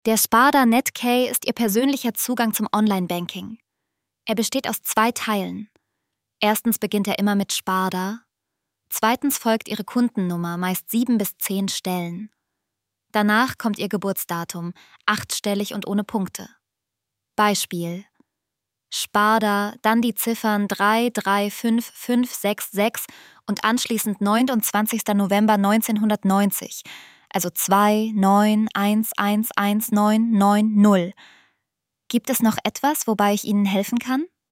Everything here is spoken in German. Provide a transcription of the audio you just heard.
Der Sparda NetKey ist Ihr persönlicher Zugang zum Online-Banking. Er besteht aus 2 Teilen. Erstens beginnt er immer mit Sparda. Zweitens folgt Ihre Kundennummer, meist 7 bis 10 Stellen. Danach kommt Ihr Geburtsdatum, 8-stellig und ohne Punkte. Beispiel: Sparda, dann die Ziffern 335566 und anschließend 29. November 1990, also 291111990. Gibt es noch etwas, wobei ich Ihnen helfen kann?